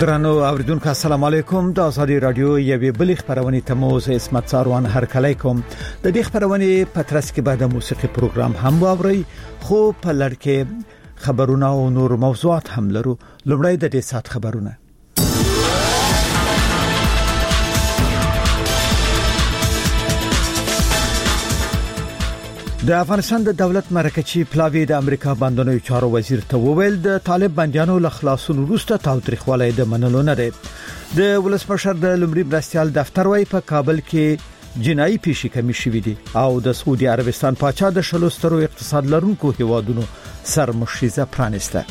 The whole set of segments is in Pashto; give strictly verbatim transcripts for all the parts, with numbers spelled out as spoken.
درنو اوریدونکو السلام علیکم د ازادي رادیو یوې بلې خبرونه تموز اسمت ساروان هر کله کوم د دې خبرونه پترس کې بعد موسیقي پروګرام هم واوري خو په لړ کې خبرونه او نور موضوعات هم لرو لومړی د دې سات خبرونه د افغانستان د دولت مرکزی پلاوی د امریکا باندې چارو وزیر ته وویل د طالب بنديانو له خلاصون وروسته تاوتریخوالی د منلو نه دی د ولسمشر د لومړي مرستيال دفتر وايي په کابل کې جنایي پیښې کمی شوې دي او د سعودي عربستان پاچا د شلوسترو اقتصاد لرونکو هیوادونو سرمشيزه پرانسته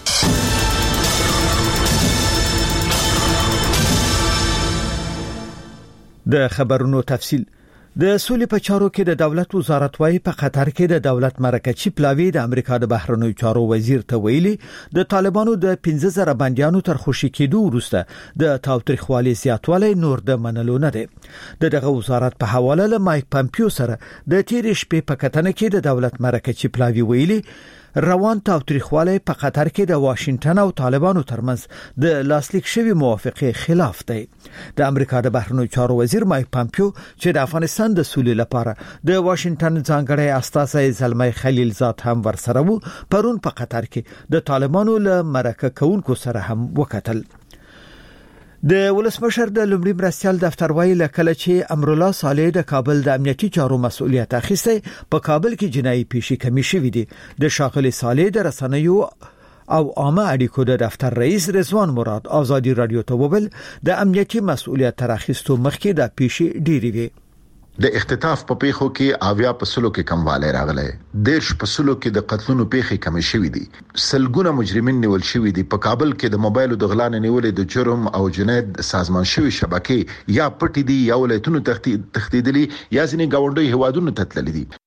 د خبرونو تفصیل د سولې په چارو کې د دولت وزارت وايي په قطر کې د دولت مرکزی پلاوی د امریکا د بهرنیو چارو وزیر ته ویلي د طالبانو د پنځه زره بنديانو تر خوشي کېدو وروسته د تاوتریخوالي زیاتوالی نور د منلو نه دی د دغه وزارت په حواله له مایک پامپیو سره د تیر شپې په کتنه کې د دولت مرکزی پلاوی ویلي روان تاوتریخوالی په قطر کې د واشنگټن او طالبانو ترمنځ د لاسلیک شوی موافقه خلاف دی د امریکا د بهرنیو چارو وزیر مایک پامپیو چې د افغانستان د سولې لپاره د واشنگټن ځانګړی استازی زلمي خلیلزاد هم ورسره وو پرون په قطر کې د طالبانو له مرکه کوونکو سره هم وکتل د ولسمشر د لومړي مرستيال دفتر وايي لکه چې امرالله صالح د کابل د امنیتي چارو مسؤلیت اخیسته په کابل کې جنایي پیښې کمی شوې دي د شاغلي صالح د رسنیو او عامه اړیکو د دفتر رئیس رضوان مراد ازادي رادیو ته وویل د امنیتي مسؤلیت تر اخیستو مخکې د پیښې ډېری وي د اختطاف په پیښو کې اویا په سلو کې کمواله راغله دیرش په سلو کې د قتلونو پیښې کم شوې دي سلګونه مجرمین نیول شوې دي په کابل کې د موبایل د غلا نیولې د جرم او جنایت سازمان شوی شبکې یا پټې دي یا ولایتونو تخدیدلي یا ځینې گاونډي هوادونو تتللي دي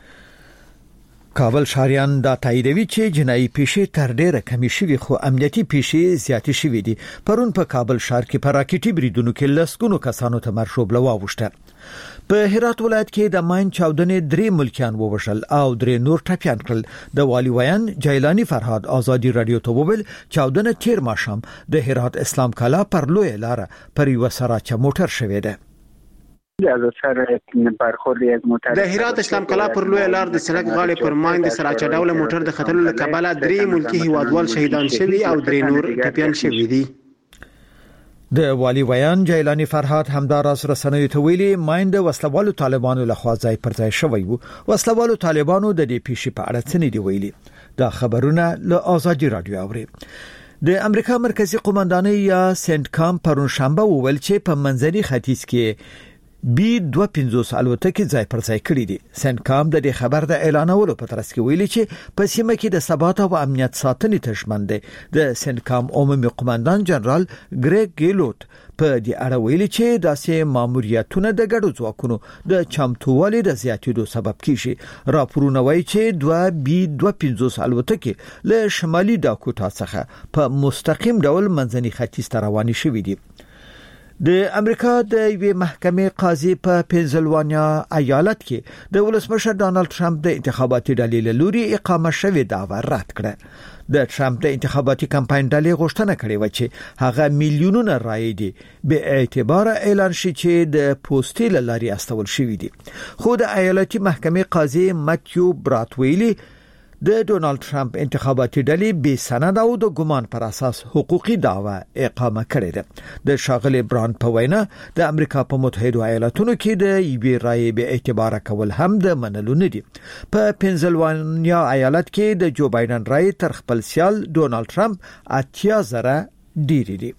کابل شاریان دا تاییدوي چې جنایي پیښې تر ډیره کمی شوي خو امنیتي پیښې زیاتې شوي دي پرون په کابل ښار کې په راکټي بریدونو کې لسګونو کسانو ته مرشوب لواوښته په هرات ولایت کې د ماین چاودنې درې ملکیان ووژل او درې نور ټپيان کړل د والی ویان جیلانی فرهاد ازادي رادیو ته وویل چاودنه تیر ماښام د هرات اسلام کلا پر لوی لار پر یو سراچ موټر شوې ده از سر برخورد یک موټر د هرات اسلام کلا پر لوی لار د سړک غاړې پر ماین د سراچ ډول موټر د خطر له کبله درې ملکی هیوادوال شهیدان شوي او درې نور ټپيان شوي دي د والی ویان جیلانی فرهاد همداراز رسنیو ته ویلي ماینده وسلوالو طالبانو له خوا ځای پر ځای شوی وو وسلوالو طالبانو د دې پیښې په اړه څه نه دی ویلي دا خبرونه له ازادي رادیو اوري د امریکا مرکزی قومندانۍ یا سنت کام پرون شنبه وویل چې په منځني ختیځ کې بي دوه پنځوس الوتکې ځای پر ځای کړې دي سنت کام د دې خبر د اعلانولو په ترڅ کې ویلي چې په سیمه کې د ثبات او امنیت ساتنې تشمن دي د سنت کام عمومي قومندان جنرال ګریګ ګیلوت په دې اړه ویلي چې داسې ماموریتونه د ګډو ځواکونو د چمتووالي د زیاتېدو سبب کیږي راپورونه وایي چې دوه بي دوه پنځوس الوتکې له شمالي داکوتا څخه په مستقیم ډول منځني ختیځ ته روانې شوې دي د امریکا د یوې محکمې قاضي په پنسلوانیا ایالت کې د ولسمشر ډانلډ ټرمپ د انتخاباتي ډلې له لوري اقامه شوې دعوه رد کړه د ټرمپ د انتخاباتي کمپاین ډلې غوښتنه کړې و چې هغه میلیونونه رایې دي به اعتبار اعلان شي چې د پوسټي لاري استول شوې دي خو د ایالتي محکمې قاضي ماتیو براتویلی د ډونالد ټرمپ انتخاباتي ډلې بې سند او د ګمان پر اساس حقوقي دعوه اقامه کړې ده د شاغلي براند په وینا د امریکا په متحده ایالاتونو کې د یوې رایې به اعتبار کول هم د منلو نه دي په پنسلوانیا ایالت کې د جو بایدن رایې تر خپل سیال ډونالد ټرمپ اتیا زره ډیری دي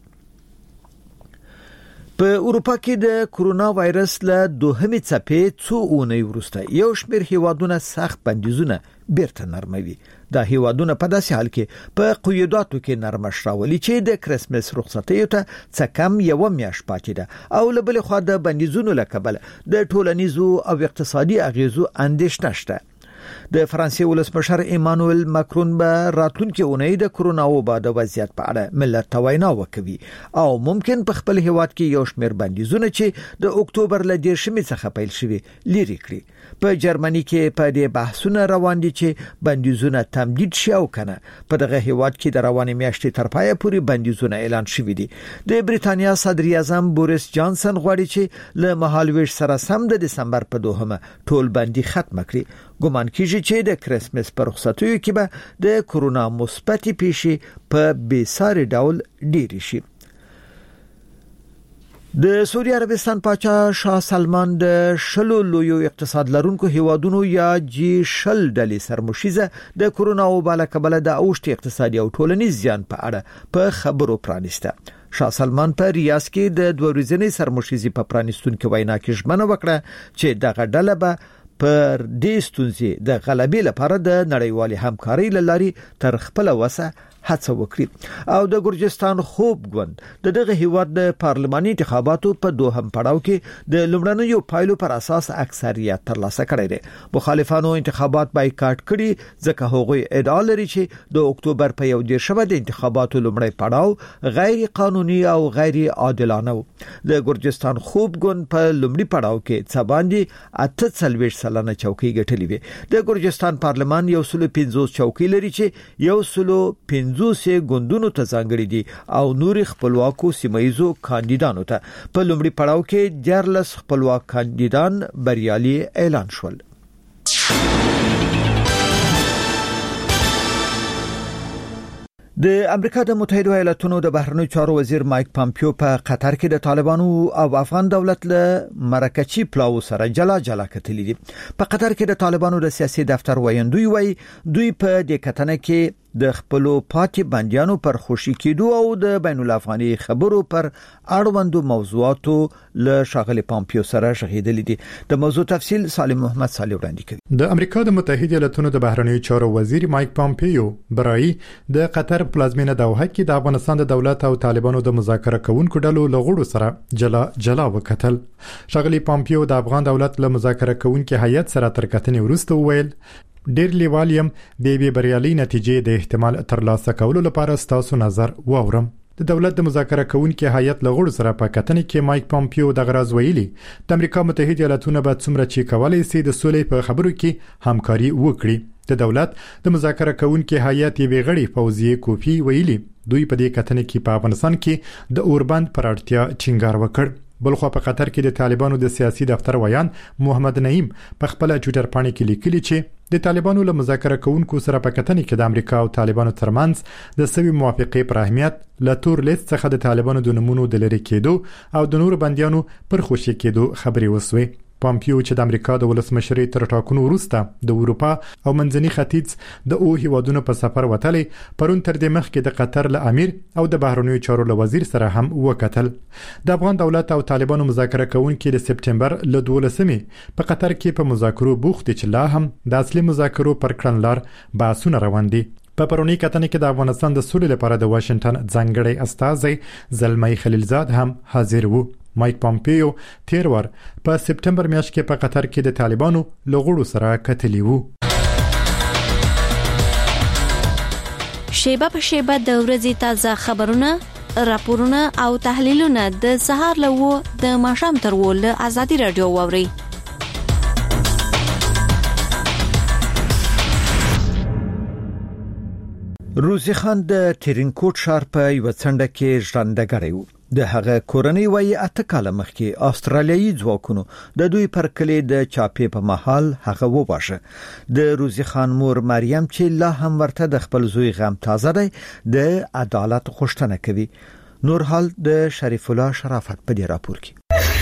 په اروپا کې د کورونا وایرس له دوهمې څپې څو اونۍ وروسته یو شمېر هیوادونه سخت بندیزونه بیرته نرموي دا هیوادونه په داسې حال کې په قیوداتو کې نرمش راولي چې د کرسمس رخصتیو ته څه کم یو میاشت پاتې ده او له بلې خوا د بندیزونو له کبله د ټولنیزو او اقتصادي اغیزو اندېښنه شته د فرانسې ولسمشر ایمانوئل ماکرون به راتلونکي اونۍ د کرونا وبا د وضعیت په اړه ملت ته وینا وکوي او ممکن په خپل هیواد کې یو شمېر بندیزونه چې د اکتوبر ل دیرشمې څخه پیل شوي لري کړي. په جرمني کې په دې بحثونه روان دي چې بندیزونه تمدید شي او کنه. په دغه هیواد کې د روانې میاشتې تر پایه پورې بندیزونه اعلان شوي دي. د بریتانیا صدر اعظم بوریس جانسن غواړي چې له مهالویش سره سم د دسمبر په دوهمه ټول بندي ختم کړي. ګومان کیږي چې د کرسمس پر رخصتیو کې به د کرونا مثبتې پیښې په بیساري ډول ډېرې شي. د سعودي عربستان پاچا شاه سلمان د شلو لویو اقتصاد لرونکو هیوادونو یا جی شل ډلې سرمشيزه د کرونا وبا له کبله د اوښتي اقتصادي او ټولنیز زیان په اړه په خبرو پرانیسته. شاه سلمان په ریاض کې د دوه ورځې سرمشيزي په پرانیستونکو وینا کې ژمنه وکړه چې دغه ډله به پر دې ستونزې د غلبې لپاره د نړیوالې همکارۍ لارې تر خپل وسه هڅه وکړي. او د ګرجستان خوب ګوند د دغه هیواد د پارلماني انتخاباتو په دوهم پړاو کې د لومړنیو پایلو پر اساس اکثریت ترلاسه کړی دی. مخالفانو انتخابات بایکاټ کړي ځکه هغوی ادعا لري چې د اکتوبر په یو دیرشمه د انتخاباتو لومړی پړاو غیر قانوني او غیر عادلانه و. د ګرجستان خوب ګوند په لومړي پړاو کې څه باندې اته څلوېښت سلنه چوکۍ ګټلې وي. د ګرجستان پارلمان یو سل پنځوس چوکۍ لري چې یو سل پنځوس زوسه ګوندونو ته ځانګړي دي او نور خپلواکو سیمایزو کاندیدانو ته. په لومړي پړاو کې دیارلس خپلواک کاندیدان بریالي اعلان شول. د امریکا د متحده ایالاتونو د بهرنیو چارو وزیر مایک پامپیو په قطر کې د طالبانو او افغان دولت له مرکچی پلاو سره جلا جلا کتلې دي. په قطر کې د طالبانو د سیاسي دفتر ویاندوی وای دوی په دې کتنه کې د خپلو پاتې بندیانو پر خوشي کېدو او د بین الافغاني خبرو پر اړوندو موضوعاتو له شاغلي پامپیو سره شهیدلې دي. د موضوع تفصیل سالم محمد صالح وړاندې کوي. د امریکا د متحده ایالاتونو د بهرنیو چارو وزیر مایک پامپیو برای د قطر پلازمینه دوحه کې د افغانستان د دولت او طالبانو د مذاکره کوونکو ډلو لغړو سره جلا جلا وکتل. شاغلي پامپیو د افغان دولت له مذاکره کوونکو هیئت سره تر کتنې وروسته ویل ډیر لیوالیم د بي بریالي نتیجې د احتمال ترلاسه کولو لپاره ستاسو نظر واورم. د دولت د مذاکره کوونکو هیئت لغړو سره په کتنې کې مایک پامپیو د غراز ویلي د امریکا متحده ایالاتونو به څومره چې کولای شي د سولې په خبرو کې همکاري وکړي. د دولت د مذاکره کوونکو هیئت یې غړي فوزیه کوفی ویلي دوی په دې کتنې کې په افغانستان کې د اوربند پر اړتیا ټینګار وکړ. بلخو په قطر کې د طالبانو د سیاسي دفتر ویان محمد نعیم په خپل ټوئیټر باندې کې لیکلي چې د طالبانو له مذاکره کوونکو سره په کتنې کې د امریکا او طالبانو ترمنځ د سوي موافقې پر اهمیت له تور لیست څخه د طالبانو د نمونو د لری کېدو او د نور بنديانو پر خوشي کېدو خبري وسوي. پامپیو چې د امریکا د ولسمشرۍ تر ټاکنو وروسته د اروپا او منځني ختیځ د او هیوادونو په سفر وتلی پرون تر دې مخکې د قطر له امیر او د بهرنیو چارو له وزیر سره هم وکتل. د افغان دولت او طالبانو مذاکره کوونکي د سپټمبر له دولسمې په قطر کې په مذاکرو بوخت چې لا هم د اصلي مذاکرو پر کړنلار بحثونه روان دي. په پرونی کتنې کې د افغانستان د سولې لپاره د واشنگټن ځانګړی استازی زلمی خلیلزاد هم حاضر وو. مایک پامپیو تیر ور په سپټمبر میاشت کې په قطر کې د طالبانو لغړو سره کتلی وو. شیبه په شیبه د ورځې تازه خبرونه، راپورونه او تحلیلونه د سهار له و د ماښام تر و له ازادي رادیو ووري. روزي خان د ترینکوټ ښار په یو څنډه کې ژوندګړی و. د هغه کورنۍ وایي اته کاله مخکې استرالیایي ځواکونو د دوی پر کلی د چاپې په محل هغه وباشه. د روزي خان مور مریم چې لا هم ورته د خپل زوی غم تازه دی د عدالت غوښتنه کوي. نور حال د شریف الله شرافت په دې راپور کې.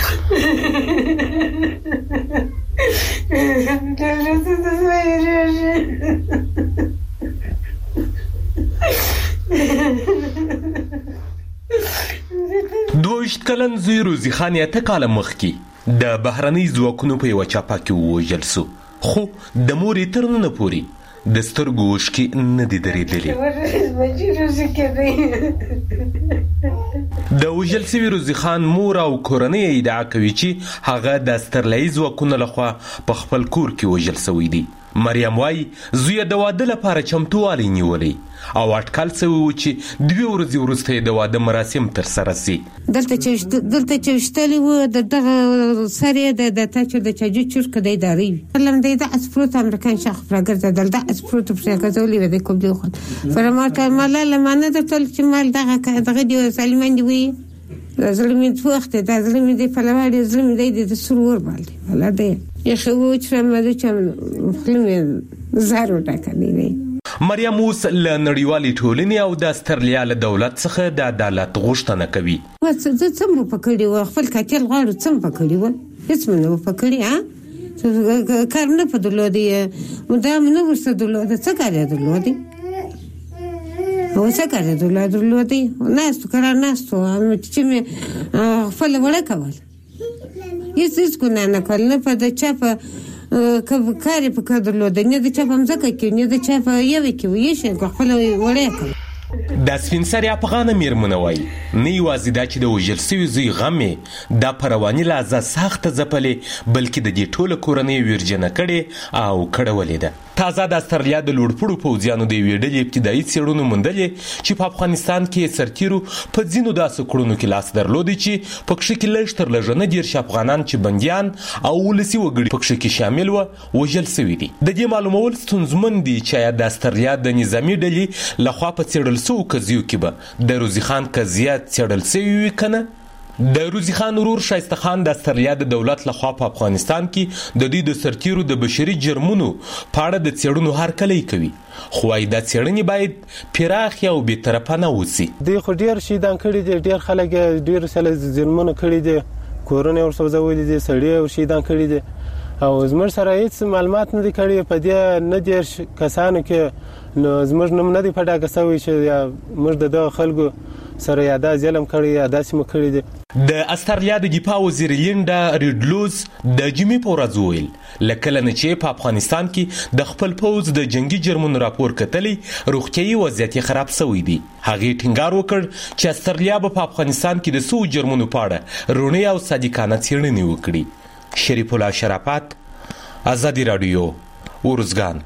دوشت کلن زوی روزي خان یې ته کاله مخکې د بهرنۍ ځواکونو په یوه چاپه کې ووژل سو، خو د مورې تر ننه پورې د سترګو اوښکې نه دي درېدلې. د وژل سوي روزي خان مور او کورنۍ ادعا کوي چې هغه د استرالیایي ځواکونو لخوا په خپل کور کې وژل سوی دی. مریم وای زوی د واده لپاره چمتووالی نیولی او اټکل سوی و چې دوی ورځې وروسته د واده مراسم تر سره سي. دلته چې دلته چې وشتلی و د دغه سر یې د د تاچو د چاجو چورکه دی داری فلم دی د اسپروت امریکان شاخ راګرځېدل د اسپروت په راګرځولي و د کوم دی خو فرماته مالا لمانه د تل چې مال دغه دغه دی سلیمان دی وي زلمي وخت د زلمي دی په لوړ زلمي دی د سرور باندې ولا دی یې خو چې مده چې فلم زارو ټاکلی دی. مریم اوس له نړیوالې ټولنې او د استرالیا له دولت څخه د عدالت غوښتنه کوي. زه څه مو پکړی و خپل قاتل غواړو څه مو پکړی و هیڅ مو نه پکړی ها کار نه په درلودي دا مو نه ورسره درلوده څه کار یې درلودي او څه کار یې درلودي ناستو کار ناستو چې مې خپل وړه کول هیڅ هیڅ ګناه نه کول نه په د چا په کاری په کار درلوده نه د چا په مځکه کې نه د چا په یوه کې ویې شي خپل وړه کول. د سپین سرې افغانه میرمنه وایي نه یوازې دا چې د وژل سوي زوی غم یې دا په رواني لحاظه سخته ځپلې بلکې د دې ټوله کورنۍ ویرجنه کړې او کړولې ده. تازه د استرالیا د لوړپوړو پوځیانو د یوې ډلې ابتدایي څېړنو موندلې چې په افغانستان کې سرتیرو په ځینو داسې کړنو کې لاس درلودی چې په کښې کې لږ تر لږه نه دېرش افغانان چې بندیان او ولسي وګړي په کښې کې شامل وه وژل سوي دي. د دې معلومول ستونزمن دي چې آیا د استرالیا د نظامي ډلې لخوا په څېړل سوو قضیو کې به د روزي خان قضیه څېړل سوي وي که نه. د روزي خان ورور شایسته خان د استرالیا د دولت لخوا په افغانستان کې د دوی د سرتیرو د بشري جرمونو په اړه د څېړنو هرکلی کوي خو وايي دا څېړنې باید پراخې او بې طرفه نه اوسي. دوی خو ډېر شهیدان کړي دي ډېر خلک ډېر سله جرمونه کړي دي کورونه یې ورسوځولي دي سړي ور شهیدان کړي دي او زموږ سره هېڅ معلومات نه دي کړي په دې نه دېرش کسانو کې نو زموږ نوم نه دی په ډاګه سوی چې موږ د دغه خلکو سره یا دا ظلم کړی یا داسې مو کړي دي. د استرالیا د دفاع وزیر لینډا ریډلوز د جمعې په ورځ وویل له کله نه چې په افغانستان کې د خپل پوځ د جنگي جرمونو راپور کتلی روغتیایي وضعیت یې خراب سوی دی. هغې ټینګار وکړ چې استرالیا به په افغانستان کې د سوو جرمونو په اړه رڼې او صادقانه څېړنې وکړي. شریف الله شرافت، ازادي راډیو، ورزګان.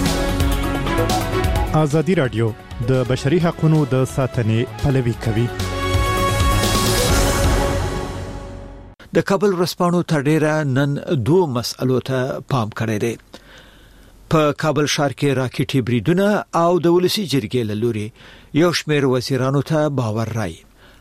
ازادي راډیو د بشري حقوقو د ساتنې پلوي کوي. د کابل ورځپاڼو تر ډیره نن دوه مسألو ته پام کړی دی. په کابل ښار کې راکټي بریدونه او د ولسی جرګې له لوري یو شمېر وزیرانو ته باور راي.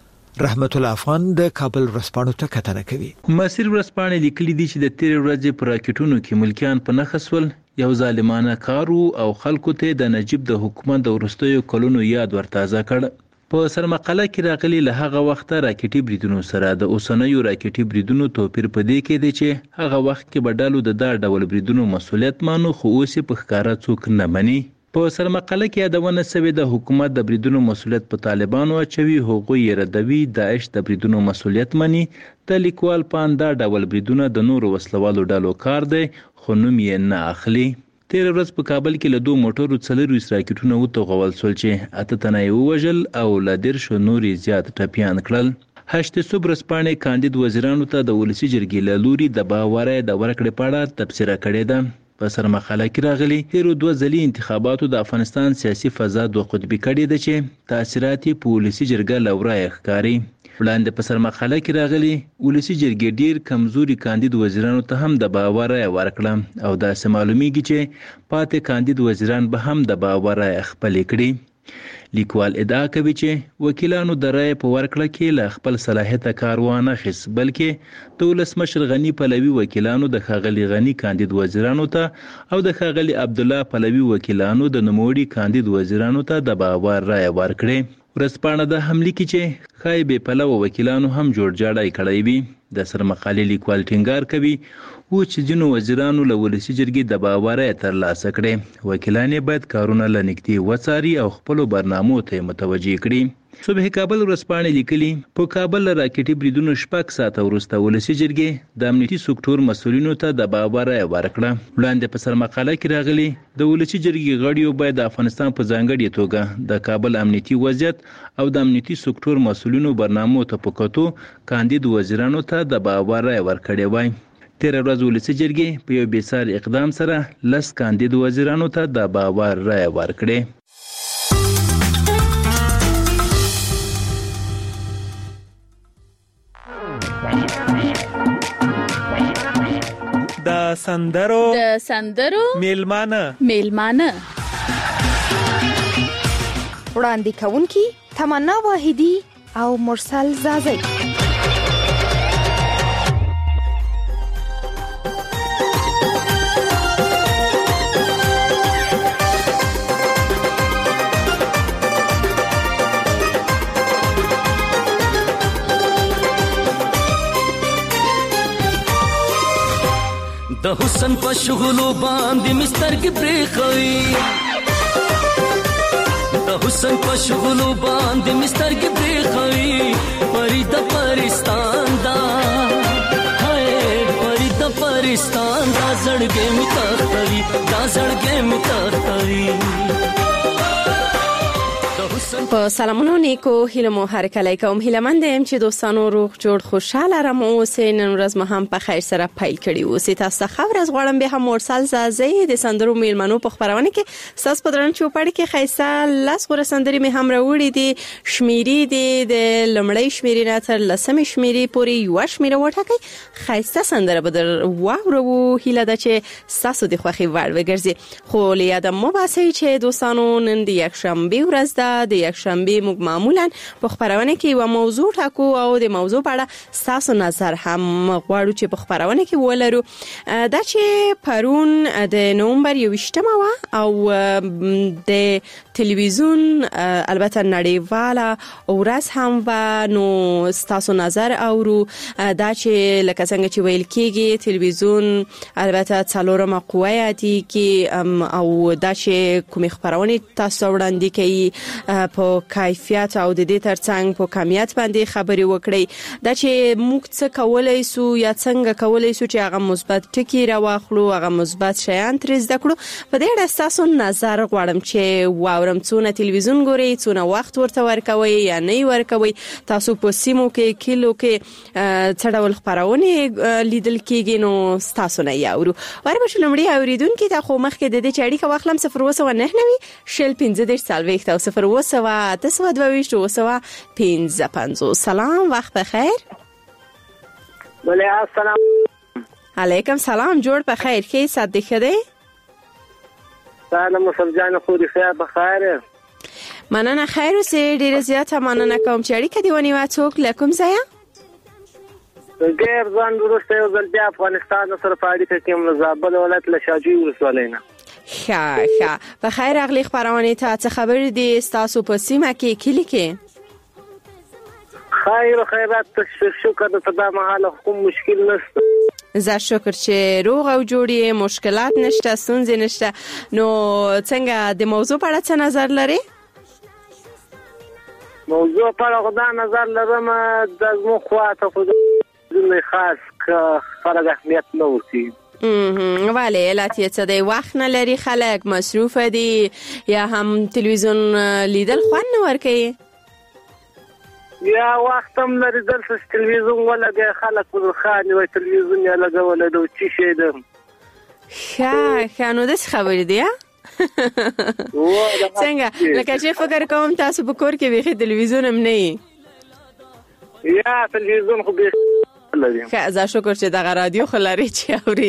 رحمت الله افغان د کابل ورځپاڼو ته کتنه کوي. مسیر ورځپاڼې لیکلي دي چې د تیر ورځې پر راکټونو کې ملکیان په نخښول یو ظالمانه کارو او خلکو ته د نجیب د حکومت د ورستیو کلونو یاد ورتازه کړ. په سرمقاله کې راغلي له هغه وخته راکټي بریدونو سره د اوسنیو راکټي بریدونو توپیر په دې کې دی چې هغه وخت کې بدلو د دا ډول بریدونو مسولیت مانو خو اوس په ښکارا څوک نه مني. په سرمقاله کې یادونه شوې د حکومت د بریدونو مسولیت په طالبانو اچوي هغوی یې ردوي داعش د بریدونو مسولیت مني. د لیکوال پان دا ډول بریدونه د نورو وسلوالو ډلو کار دی خو نوم یې نه اخلي. تیر ورځ په کابل کې له دوه موټرو څلور راکټونه وتوغول شول چې اته تنه یې ووژل او له دېرشو نورې زیات ټپیان کړل. هشت صبح ورځپاڼې کاندید وزیرانو ته د ولسي جرګې له لوري د باورۍ د ورکړې په اړه تبصره کړې ده. په سرمقاله کې راغلي تیرو دوه ځلي انتخاباتو د افغانستان سیاسي فضا دوه قطبي کړې ده چې تاثیرات یې په ولسي جرګه له ورایه ښکاري. وړاندې په سرمقاله کې راغلي ولسي جرګې ډېر کمزوري کاندید وزیرانو ته هم د باور رایه ورکړه او داسې معلومیږي چې پاتې کاندید وزیران به هم د باور رایه خپلې کړي. لیکوال ادعا کوي چې وکیلانو د رایې په ورکړه کې له خپل صلاحیته کار وانه اخیست بلکې د ولسمشر غني پلوي وکیلانو د ښاغلي غني کاندید وزیرانو ته او د ښاغلي عبدالله پلوي وکیلانو د نوموړي کاندید وزیرانو ته د باور رایه ورکړي. ورځپاڼه د حملې کې چې ښایي بې پلوه وکیلانو هم جوړجاړی کړی وي. د سرمقالې لیکوال ټینګار کوي و چې ځینو وزیرانو له ولسي جرګې د باور یې ترلاسه کړې. وکیلان یې باید کارونه له نږدې وڅاري او خپلو برنامو ته متوجه کړي. صبح کابل ورځپاڼې لیکلي په کابل له راکټي بریدونو شپږ ساعته وروسته ولسي جرګې د امنیتي سکتور مسؤلینو ته د باور رایه ورکړه. وړاندې په سرمقاله کې راغلي د ولسي جرګې غړیو باید د افغانستان په ځانګړې توګه د کابل امنیتي وضعیت او د امنیتي سکتور مسؤلینو برنامو ته په کتو کاندید وزیرانو ته د باور رایه ورکړې وای. تیر ورځ ولسی جرګې په یو بیسار اقدام سره لس کاندید وزیرانو ته د باور رایه ورکړه. د سندرو د سندرو میلمانه میلمانه وړاندې کوونکی تمنا واحدی او مرسل زازی. د حسن په شغلو باندې مستر کې پریخوي د حسن په شغلو باندې مستر کې پریخوي پری د پرستان دا هاي پری د پرستان دا زړګې می تختوي دا زړګې می تختوي. په سلامونو نیکو هیلمو هر کله کوم هیلمند يم چې دوستانو روغ جوړ خوشاله رم اوسئ. نن ورځ مو هم په خیر سره پیل کړی اوسئ. تاسو خبر از غواړم به هم مرسل زازی د سندرو میلمنو په خبرونه کې ساس پدرن چوپړ کې خیسه لاس غره سندري می هم راوړي دي. شمیري دي د لمړی شمیري نه تر لسمې شمیري پورې یو شمیره وټاکي. خیسه سندره بدر واورو هیله ده چې ساسو د خوخي وړ وګرځي. خو لیادم مو باسي چې دوستانو نن د یک شنبه ورځ ده. د یک شنبه موږ معمولا په خبرونه کې یو موضوع ټاکو او د موضوع په اړه تاسو نظر هم غواړو چې په خبرونه کې ولرو. دا چې پرون د نومبر یوویشتمه وا او د تلویزیون البته نړیواله ورځ هم و نو تاسو نظر اورو. دا چې لکه څنګه چې ویل کېږي تلویزیون البته څلورمه قوه دی کې او دا چې کوم خبرونه تاسو وړاندې کوي په کیفیت او د دې ترڅنګ په کمیت باندې خبري وکړي. دا چې موږ څه کولای سو یا څنګه کولای سو چې هغه مثبت ټکی راوخلو هغه مثبت شیان تر زده کړو. په دې اړه تاسو نظر غواړم چې واورم څونه تلویزیون ګوري څونه وخت ورته ورکوي یا نه ورکوي. تاسو په سیمو کې کیلو کې څه ډول خبرونه لیدل کېږي نو تاسو نه یاورو. ورته شلمړي اوریدونکو ته خو مخکې د دې چړې کا واخلم صفر وسو نه نوي شل پنځه دېرش سالويخت او صفر وسو تسوه دویشت وسوه پنځه پنځوس. سلام وخت بخیر. بله السلام علیکم سلام جوړ په خیر کې صدې خده سلام مسلمان خو دې خیر بخیر مننه خیر اوسې ډیر زیاته مننه کوم چې اړیکه دی ونی وا څوک لکم ځای غیر ځان ورسته یو ځل بیا افغانستان سره پاړی ته کوم زابل ولایت لشاجي ورسولینا ښه ښه په خیر اغلی خبرونه ته څه خبر دي تاسو په سیمه کې کلی کې خیر خیرات شکر د صدا مهاله کوم مشکل نشته. زه شکر چې روغ او جوړی مشکلات نشته ستونزې نشته. نو څنګه د موضوع په اړه څه نظر لري؟ موضوع په اړه خدا نظر لرم د مو خواته خو د خاص فرق اهمیت نه ورسي. امم ولی علت یې څه دی وخت نه لري خلک مصروف دي یا هم تلویزیون لیدل خوند نه ورکوي یا وخت هم لري درس تلویزیون ولګي خلک ورخاني وي تلویزیون یې لګول نو چی شي ده ښه ښه نو داسې خبرې دي څنګه لکه چې فکر کوم تاسو په کور کې بیخي تلویزیون هم نه یي یا تلویزیون خو بیخي ښه زه شکر چې دغه رادیو خو لري چې اوري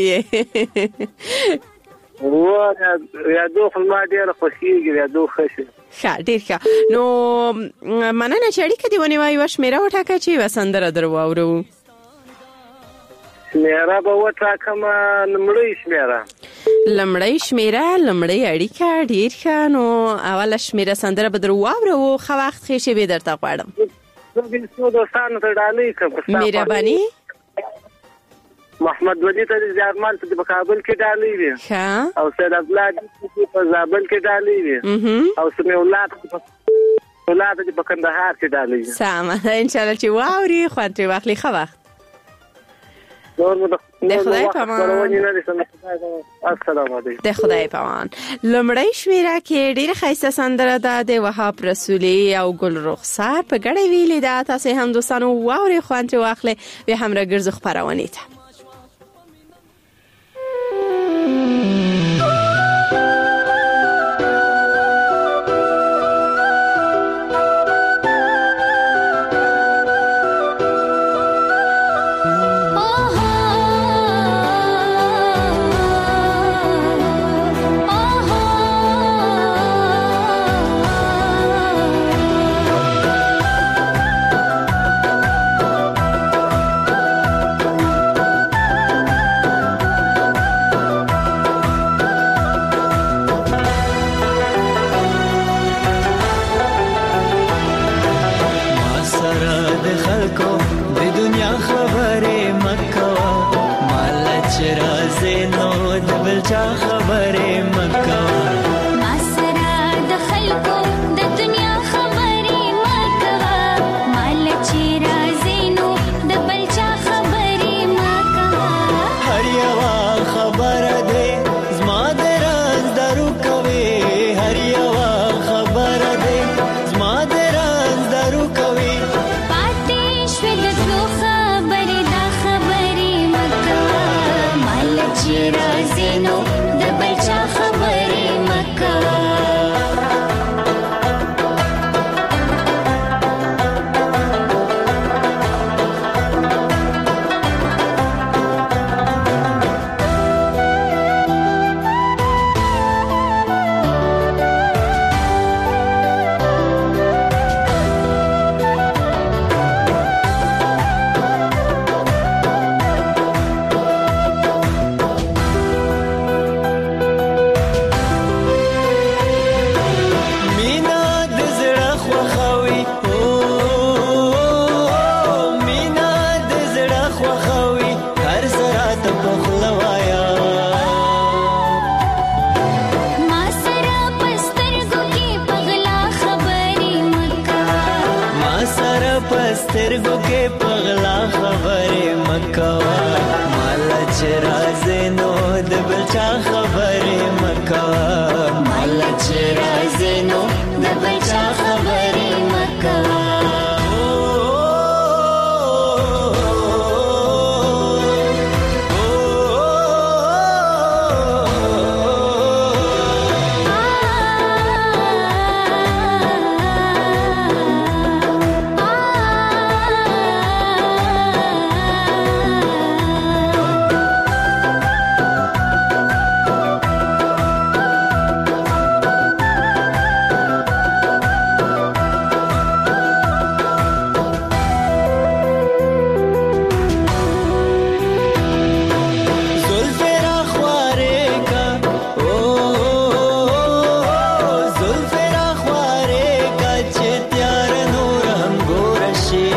و یا دو خلما ډېره خوښېږي یا دو ښه ښه ډېر ښه نو مننه چې اړیکه دې ونیوه یوه شمېره وټاکه چې یوه سندره در واورو. شمېره به وټاکم لومړۍ شمېره لومړۍ شمېره لومړۍ اړیکه ډېر ښه نو اوله شمېره سندره به در واورو ښه وخت ښې شېبې درته غواړم. مهرباني محمد ولی ته د ارمان په کابل کې ډالۍ وي او سید افلاد په زابل کې ډالۍ وي او سمي اولاد اولاد په کندهار کې ډالۍ وي. سلام ان شاء الله چې واوري خو تر واخلي خو وخت نور مو د خدای په امان السلام علیکم د خدای په امان. لمړی شمیره کې ډیره خیسته سندره ده د وهاب رسولي او ګل رخسار په ګډه ویلې ده. تاسو هم دوستانو واوري خو تر واخلي به هم راګرځ خبرونه ته چا خبرې مکه ما سره د خلکو د دنیا خبرې مکه مال چې راځي نو د بل چا خبرې مکه هر یو خبره دې زما د راز درو کوي هر یو خبره دې زما د راز درو کوي پاتې شوې د څو خبرې دا خبرې مکه مال چې راځي نو د بل چا خبرې مکه مینا د زړه خوښوي او مینا د زړه خوښوي هر سره ته په خوله وایا ما سره په سترګو کې په غلا خبرې مکه ما سره په سترګو کې په غلا خبرې مکه مال چې راځي نو د بل چا خبرې مکه مال چې راځي نو د بل چا خبرې مکه زلفې راخوارې کا او زلفې راخوارې کا چې تیار نور هم ګور شي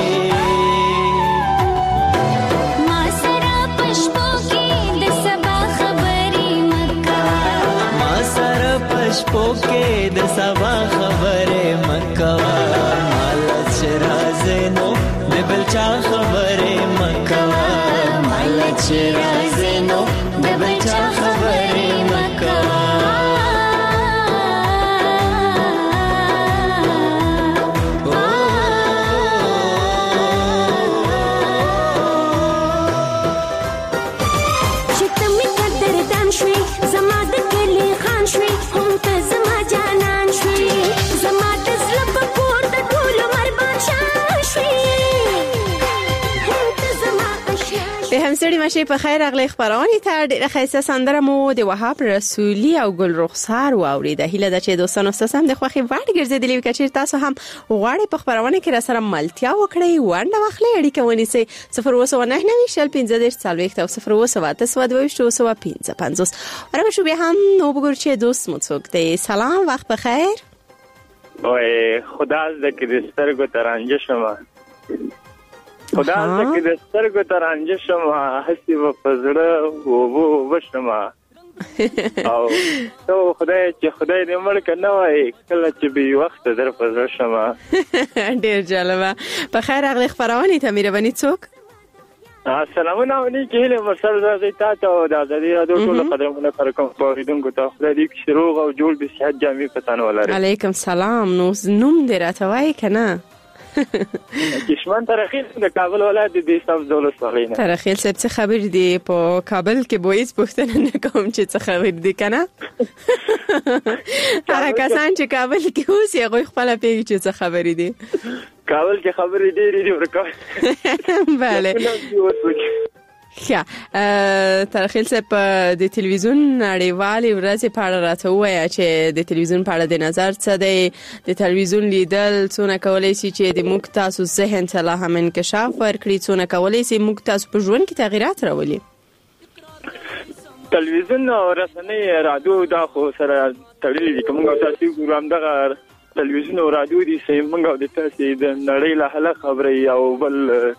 ما سره په شپو کې د سبا خبرې مکه ما سره په شپو کې د سبا خبرې مکه مال چې راځي نو د بل چا خبرې مکه مال چې راځي نو د بل چا خبرې مکه چې ته مې قدردان شوې زما د کلي خان شوې هم ته زما جانان شوې زما د زړه په کور د ټول عمر بادشاه شوې هم ته زما اشنا د همسړي مشي په خیر اغلی خبرونه ته ډیره خیسه سندره مو د وهاب رسولي او ګل رخسار واوریده هله د چې دوستانو سم د خوخي وړ ګرځیدلی کچیر تاسو هم غواړئ په خبرونه کې را سره ملتیا وکړئ ونده واخلئ اړیکه ونیسئ صفر اووه سوه نهه نوي شل پنځه دېرش څلوېښت او صفر اووه سوه اته سوه دوهویشت اووه سوه پنځه پنځوس ورغه شو بیا هم نو وګورئ چې دوست مو څوک دی سلام وخت بخیر وای خدا دې کې د سترګو ترانجه شمه خدا دې کې د سترګو ترانجه شمه هسي په پزړه وو وشمه او ته خدای چې خدای دې مړ کنه وای کله چې به وخت در پزړه شمه ډیر جالبه په خیر اغلی خبرونه ته مهرباني څوک سلامونه علیکم هله مرسل زازي تاسو د ازادي رادیو ټول قدرمنه پر کوم پوریدونکو ته خدای دې شروع او جوړ به صحت جامع پتان ولري علیکم سلام نو نوم دې راته وای کنه کشمن ترخیل د کابل ولایت د دیستاف دولت صغیره ترخیل څه خبر دی په کابل کې بویز پښتنه نه کوم چې څه خبر دی کنه هغه کسان چې کابل کې اوسي هغه خپل پیږي چې څه خبر دی کابل کې خبرې ډېرې دي ورکو bale ښه ترخیل څه په د تلویزیون نړیوالې ورځې په اړه راته وایي چې د تلویزیون په اړه د نظر څه دی د تلویزیون لیدل څونه کولای شي چې د موږ تاسو ذهن ته لا هم انکشاف ورکړي څونه کولای شي موږ تاسو په ژوند کې تغیرات راولي تلویزیون او رسنۍ رادیو دا خو سره تړلي دي کوم تاسو ګورم دغه تلویزیون او رادیو دي چې موږ د تاسو د نړۍ له حاله خبرې او بل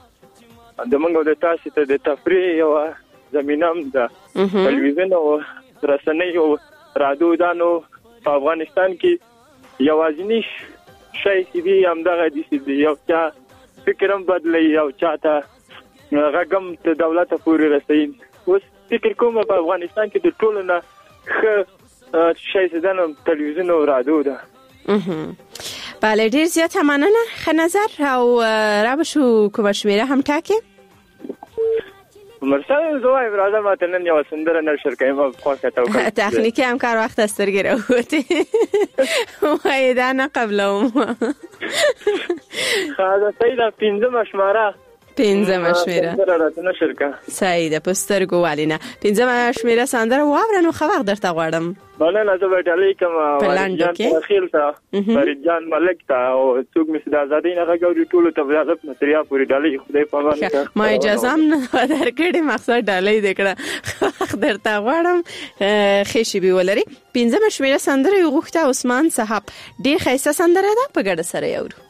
د موږ د تاسو ته د تفریح او زمينه ده تلویزیون او رسنۍ او رادیو دا نو په افغانستان کې یوازینی شی چې دی همدغه دي چې یو چا فکرم بدلی یو چاته غږم ته دولت پورې رسوي. اوس فکر کوم په افغانستان کې د ټولو نه ښه شی چې ده نو تلویزیون او رادیو ده. بله ډیر زیاته مننه. ښه نظر او را بشو کومه شمیره هم ټاکې؟ مرسل زوای برادر ما تنن یو سندره نشر کوم خواخه تو کوم تخنیکی هم کار وخت استرګره راوته وای دا نه قبلوم خاصه سیدا پینځه مشماره پینځه مشمره سندره راته نشر کا سیدا پسترګو والینا پینځه مشمره سندره واورنو خو وخت درته غواړم. بله نه زه وټالې کوم جان خیل تا فرید جان ملک تا او څوک مې د ازادۍ نه غوړي ټولو ته ویاضت نصریا پوری ډالې خدای په امان ما اجازه هم نه درکړې مقصد ډالې دکړه درته غواړم خېشي به ولري. پنځه مشمره سندره غوښته عثمان صاحب ډېر ښایسته سندره ده په ګډه سره یورو.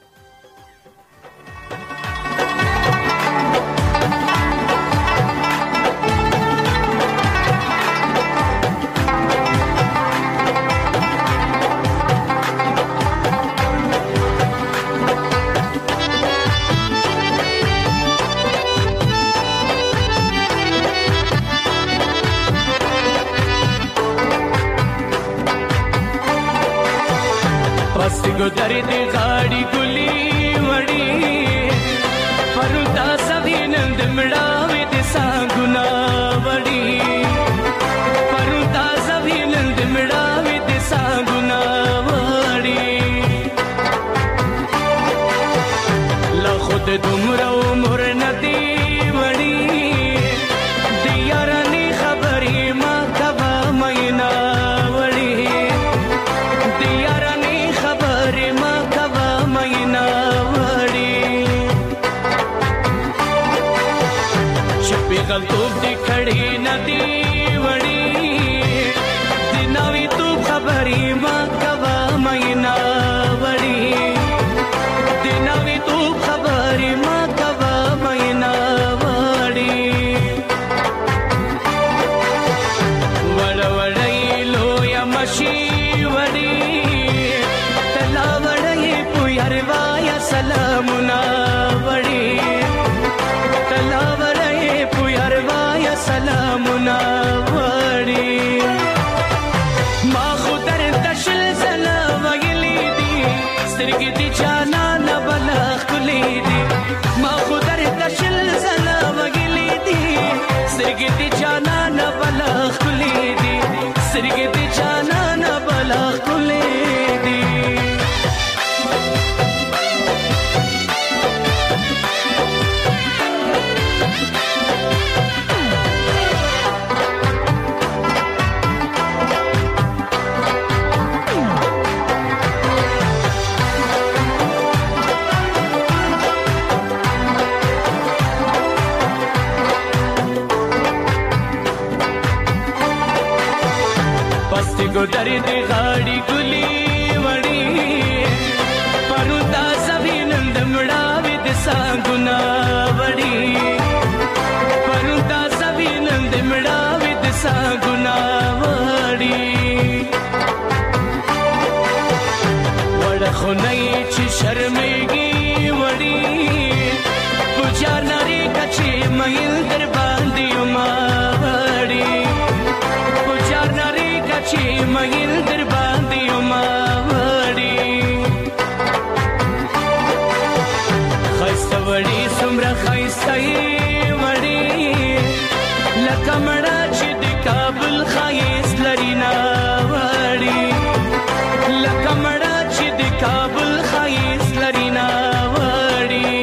ګودرې د غاړي ګلي وړي پرتا سوینم د مړاوي د ساګونا وړي پرتا سوینم د مړاوي د ساګونا وړي لا خود دومره عمر ندی وړي د یارانې خبرې ما کبا مینا غلطوب دی کھڑی ندی وڑی دناوی تو خبری ما کوا مینا وڑی دناوی تو خبری ما کوا مینا وڑی وڑ وڑی لو یا مشی وڑی تلا وڑی پویروا یا سلامنا وڑی تلا سلامنا وړي ما خو در تشل سلام ویلې دي سترګې دي جانا نه بلخ کولې دي ما خو در تشل سلام ویلې دي سترګې دي جانا نه بلخ کولې دي سترګې دي جانا نه بلخ کولې دي. ګودرې د غاړي ګلي وړي پرتا سوینم د مړاوي د ساګونا وړي پرتا سوینم د مړاوي د ساګونا وړي وړ خو نه چې شرمېږي وړي پوجا نری کچې مېل در باندې ما وړي پوجا نری چې مېل در باندې ما وړي خسته وړي سمره خسته وړي لکه مړه چې د کابل خایس لري نا وړي لکه مړه چې د کابل خایس لري نا وړي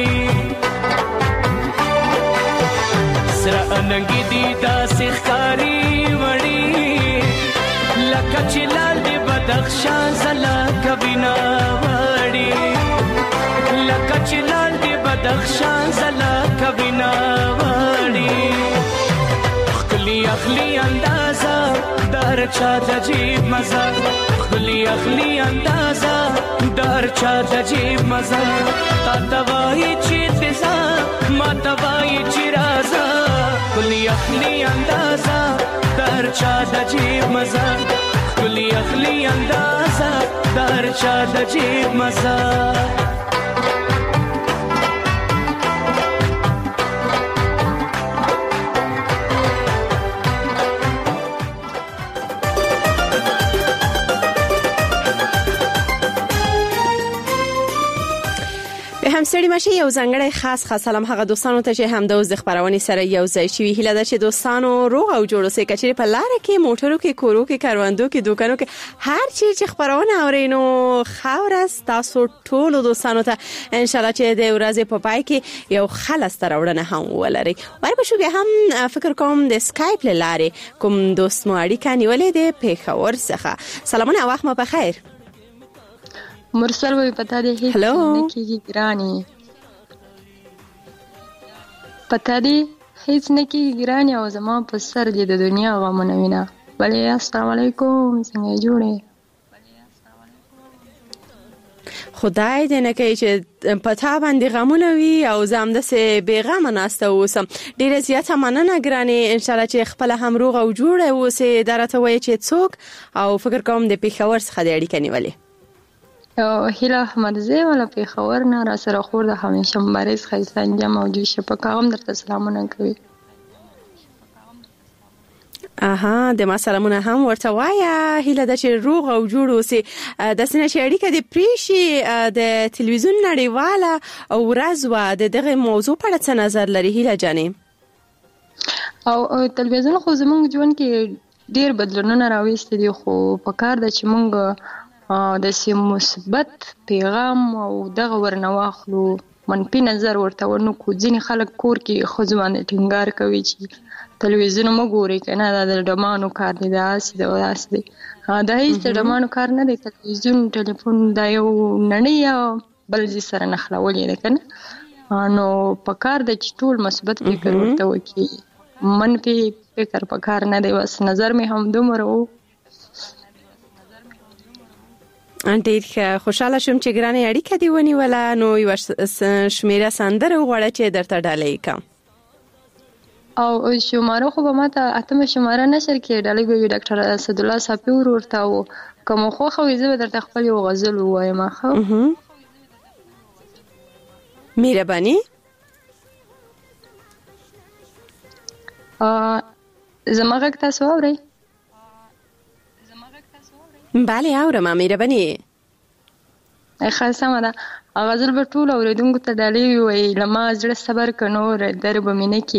سره انګې دي داسې ښکاري وړي لکه چې لال دی بدخشان زلا کبینا وړي لکه چې لال دی بدخشان زلا کبینا وړي خلی اخلی اندازا در چا عجیب مزه خلی اخلی اندازا در چا عجیب مزه تا توای چې تزا ما توای چې رازا خلی اخلی اندازا در در چا د جیب مزه کلی اخلی اندازه در چا د جیب مزه هم ستړي مشه یو ځانګړی خاص خاص سلام هغه دوستانو ته چې هم د اوس د خبرونې سره یو ځای شوي هیله ده چې دوستانو روغ او جوړ اوسئ کچېرې په لاره کې موټرو کې کورو کې کاروندو کې دوکانو کې هر چی چې خبرونه اورئ نو ښه ورځ تاسو ټولو دوستانو ته ان شاء الله چې د ورځې په پای کې یو ښه لاسته راوړنه هم ولرئ ورپسې بیا هم فکر کوم د سکایپ له لارې کوم دوست مو اړیکه نیولې ده پېښور څخه سلامونه وخت مو په خیر مرسل وی پتا دی هیڅ نه کیږي ګرانی پتا دی هیڅ نه کیږي ګرانی او زما په سر دې د دنیا غمونه وینا بلې السلام علیکم څنګه جوړه خدای دې نه کوي چې پتا باندې غمونه وي او زم د سه بیغمه ناسته اوسم ډیره زیاته مننه ګرانی ان شاء الله چې خپل هم روغ او جوړه اوسه درته وای چې څوک او فکر کوم د پیښور څخه د اړیکې نیولې او هیله احمدزی ولا پیښور نه را سره خور د همیشه مبارز خیسان جام موجود شپه کوم درته سلامونه کوي اها د ما سلامونه هم ورته وایا هیله د چې روغ او جوړ اوسي د سینې اړیکه د پریشي د تلویزیون نړیواله او ورځ د دغه موضوع په اړه څه نظر لري هیله جانې او تلویزیون خو زمونږ ژوند کې ډیر بدلونونه راوستي دي خو په کار د چې مونږ د سیم مثبت پیغام او دغه ورنواخلو منفي نظر ورته ورنو کو ځینې خلک کور کې خو باندې ټینګار کوي چې تلویزیون مو ګوري کنه دا د ډمانو کار دی دا سي دا داس دی دا هیڅ ډمانو کار نه دی تلویزیون ټلیفون دا یو نړۍ بل ځي سره نخلولې ده کنه نو په کار د ټول مثبت فکر ورته وکي منفي فکر په کار نه دی بس نظر می هم دومره وو ډیر خوشاله شوم چې ګرانې اړیکه دی ونیوله نو یو شمیره سندره وغواړه چې درته ډالۍ کوم او شماره خو به ماته اتمه شماره نشر کې ډالۍ به ډاکټر اسد الله صافور ورته او کوم خو خو زه به درته خپل یو غزل وایم خو مهرباني ا زموږ تاسو اورئ بله اورم مهرباني خاصه مده غزل به ټول اوریدونکو ته ډالۍ وي لما زړه صبر کنور درب مینه کی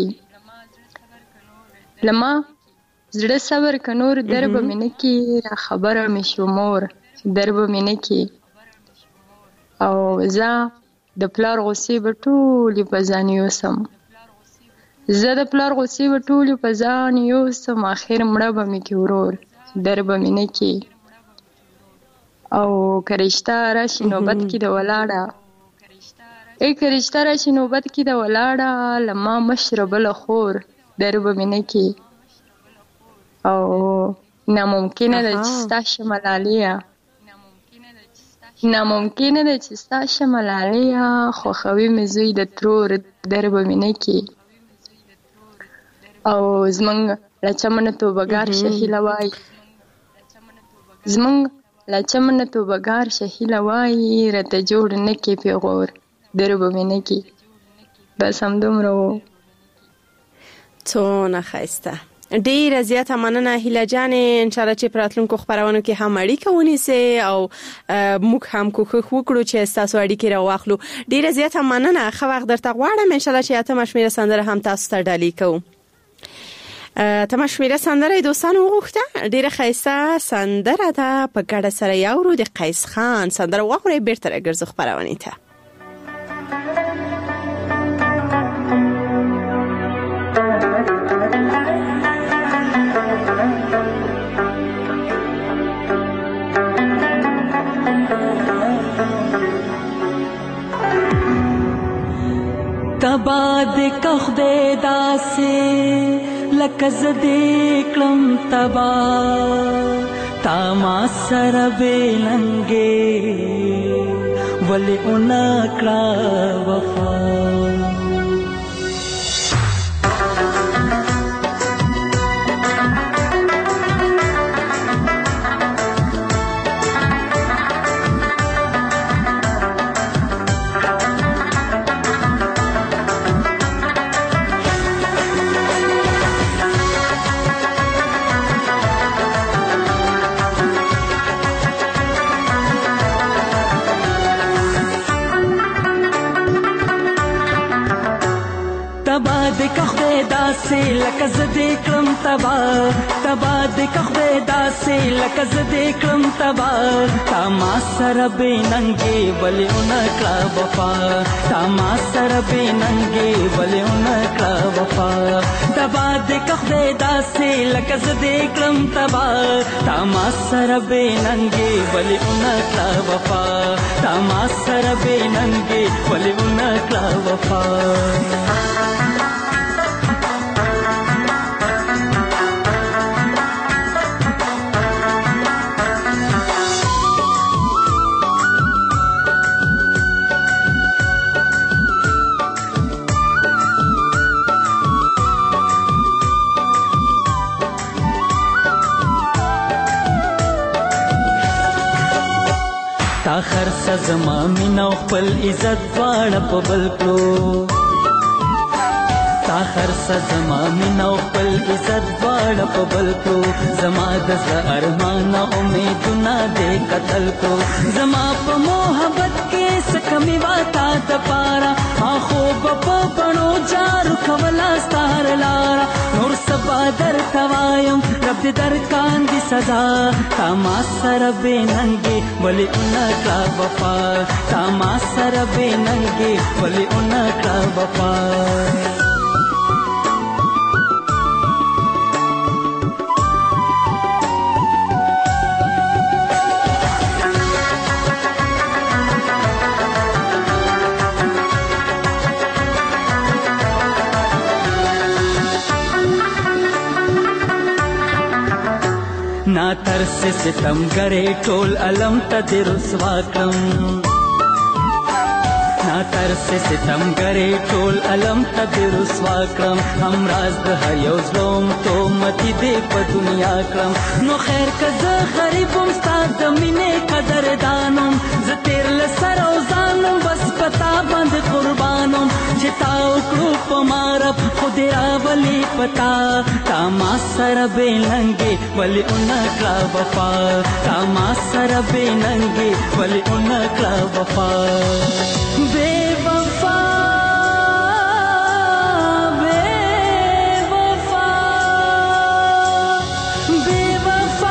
لما زړه صبر کنور درب مینه کی را خبره مشمور درب مینه کی او زه د پلار غصې به ټول په ځان یوسم زه د پلار غصې به ټول په ځان یوسم اخر مړه به مې کی ورور درب مینه کی او کرشتا راشي نوبت کې د ولاړه ای کرشتا راشي نوبت کې د ولاړه لما مشرب له خور درب مینه کې او ناممکنه ده چې ستا شملالیا ناممکنه ده چې ستا شملالیا خوښوي مې زوی د ترور درب مینه کې او زمونږ له چمنه توبهګار شهیله وایي زمونږ لا چمنه تو بګار شهیله وایي رته جوړ نه کې پیغور درب مینه کې بس هم دومره وو څونه ښایسته ډیره زیاته مننه هیله جانې ان شاء الله چې پراتلونکو خبرونو کې هم اړیکه ونیسي او موږ هم کوښښ وکړو چې تاسو اړیکې راواخلو ډیره زیاته مننه خو وخت درته غواړم ان شاء الله چې اتمه شمیره سندره هم تاسو ته ډالۍ کوم تمه شمیره سندره دوستانو وغوښته ډیره ښایسته سندره ده په ګډه سره یاورو د قیس خان سندره واخورئ بیرته راګرځو خپرونې ته تبا د کخده داسه لکه زده کلم تبا تا ما سره بلنګې ولی اونا کړه وفا داسې لکه زه دې کړم تبا تبا دې که خدای داسې لکه زه دې کړم تبا تا ما سره بې ننګې ولې ونه کړه وفا تا ما سره بې ننګې ولې ونه کړه وفا تبا دې که خدای داسې لکه زه دې کړم تبا تا ما سره بې ننګې ولې ونه کړه وفا تا ما سره بې ننګې ولې ونه کړه وفا تا خرڅه زما مینه او خپل عزت دواړه په بل کړو تا خرڅه زما مینه او خپل عزت دواړه په بل کړو زما د زړه ارمانه امیدونه دې قتل کړو زما په محبت کې څه کمي وه تا دپاره ما خوب په بڼو جارو کوله ستا هر لاره نور سبا درته وایم رب دې درکاندي سزا تا ما سره بې ننګې ولې ونه کړه وفا تا ما سره بې ننګې ولې ونه کړه وفا نا ترس ستم گرے ټول علم ته دې رسوا کړم نا ترس ستم گرے ټول علم ته دې رسوا کړم همراز د هر یو ظلم تهمتي دې په دنیا کړم نو خیر که زه غریب وم ستا د مینې قدردانم زه تېر له سر او ځانم بس په تا باندې قربانم چې تا وکړو په ما رب خو دې راولې په تا تا ما سره بې ننګې ولې ونه کړه وفا تا ما سره بې ننګې ولې ونه کړه وفا بې وفا بې وفا بې وفا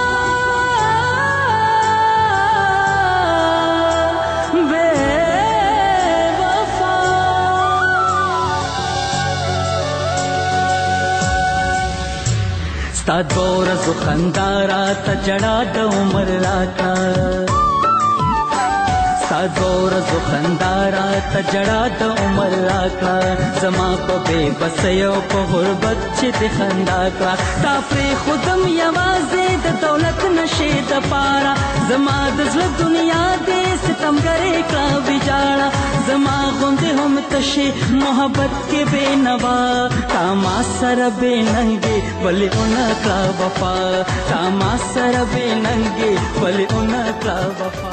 ستا دوه ورځو خندا راته جړا د عمر راکړه ستا دوه ورځو خندا راته جړا د عمر راکړه زما په بې بسۍ او په غربت چې دې خندا کړه تا پرېښودم یوازې د دولت نشې دپاره زما د زړه دنیا دې ستمګرې کړه ویجاړه زما غوندې هم تشې محبت کې بې نوا تا ما سره بې ننګې ولې ونه کړه وفا تا ما سره بې ننګې ولې ونه کړه وفا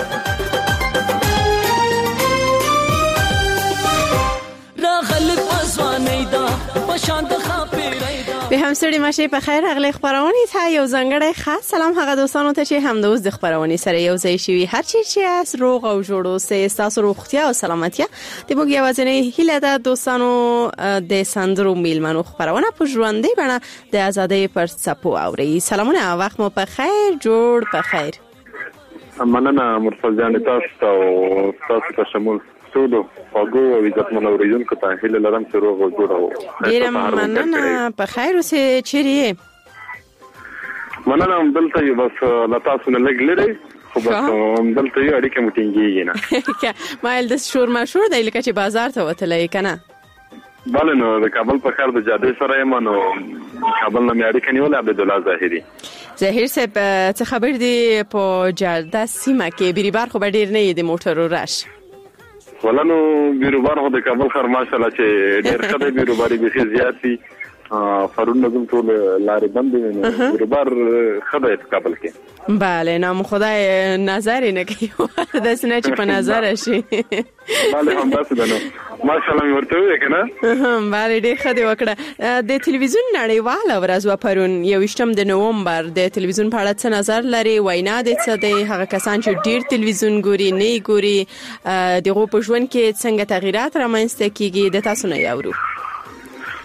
به همسړي ماشي په خیر اغلی خبرونه ته یو ځنګړی خاص سلام هغه دوستانو ته چې هم د اوس د خبرونه سره یو ځای شي هر چی چې اس روغ او جوړو سه تاسو روغتیا او سلامتیا د موږ یوازینی هیله ده دوستانو د سندرو میلمنو خبرونه په ژوندۍ بڼه د ازادۍ پر څپو اوري سلامونه وخت مو په خیر جوړ په خیر مننه مرسل جان تاسو او تاسو ته شمول ټول فاګو او عزتمن اوریدونکو ته هیله لرم چې روغ او جوړ او ډیر مننه په خیر اوسه چیرې مننه دلته یو بس لا تاسو نه لګ لري خو بس دلته یو اړیکه مټینګیږي نه مایل د شور مشهور دی لکه چې بازار ته وتلې کنه بله نو د کابل په خیر د جاده سره یم نو کابل نه مې اړیکه نیولې عبدالله ظاهري ظاهر صاحب څه خبر دی په جاده سیمه کې بیربار خو ډیر نه دی موټرو راش ولنو بیروبار خو د کابل خر ماشاءالله چې ډیر ښه دی بیروباري به زیات دي فرون نظم ټول لارې بند دي بیروبار ښه دی په کابل کې بله نام خدای نظر نه کوي د سینه چې په نظر شي بله هم تاسو دنو ماشاءالله مې ورته وې کنه بله ډیر ښه دی وکړه د تلویزیون نړیواله ورځ و پرون یویشتم د نومبر د تلویزیون په اړه څه نظر لري وینا د څه دی هغه کسان چې ډیر تلویزیون ګوري نه ګوري دغه په ژوند کې څنګه تغیرات رامنځته کیږي د تاسو نه یاورو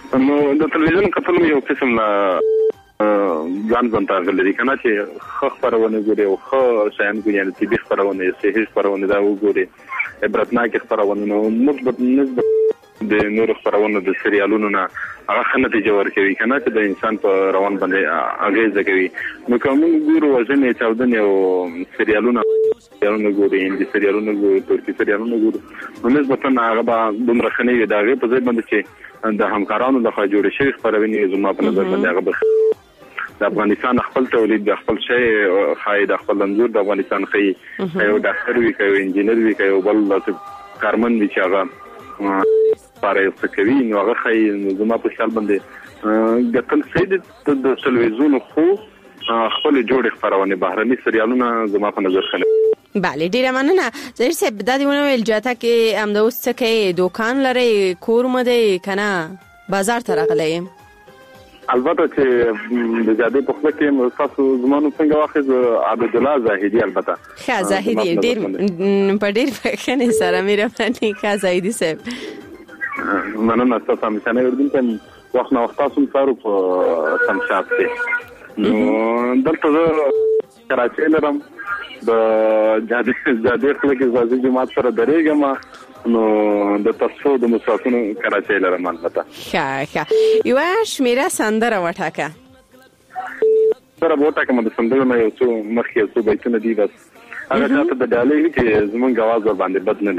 نو د تلویزیون کتل یو قسم لا ځان ځان ته غلري کنه چې خو خبرونه ګوري او خو شاین ګوري یعنی چې خبرونه صحیح خبرونه دا وګوري عبرتناک خبرونه نو مثبت نسبت د نور خبرونه د سریالونو نه هغه خنته ورکوي کنه چې د انسان په روان باندې اغیزه کوي نو کوم ګورو وزن چاودن یو سریالونه سریالونه ګوري هندي سریالونه ګوري ترکی سریالونه ګوري نو نسبتا هغه به دومره خنوي دا غي په ځای باندې چې د همکارانو لخوا جوړ شوی خبرونه زما په نظر باندې هغه د افغانستان خپل تولید د خپل شی خای د خپل انځور د افغانستان خي یو ډاکټر وی کوي انجینر وی کوي بل کارمن وی چې هغه پاره فکري نو هغه خي زما په خیال باندې ګټل سید د تلویزیون خو خپل جوړ خبرونه بهرني سریالونه زما په نظر خنه بله ډیره مننه زیر صاحب د دې ونویل جاته کې هم د اوس څه کې دکان لري کور مده کنه بازار ته راغلی البته چې د زیاده په خپل کې تاسو زمونږ څنګه واخذ عبد الله زاهدی البته ښه زاهدی ډیر په ډیر فخنه سره مې رافنی ښه زاهدی صاحب مننه تاسو هم څنګه وردین ته وخت نو وخت تاسو سره په سمشات کې نو دلته کراچۍ لرم د جاده زاده خپل کې ځای جماعت سره درېږم نو د تاسو د مسافرونو کراچۍ لرم البته ښه ښه یو شمیره سندره وټاکه سره وټاکه مده سندره نه یو څو مخکې څو بیتونه دي بس هغه ته د ډالۍ چې زمونږ आवाज ور باندې بد نه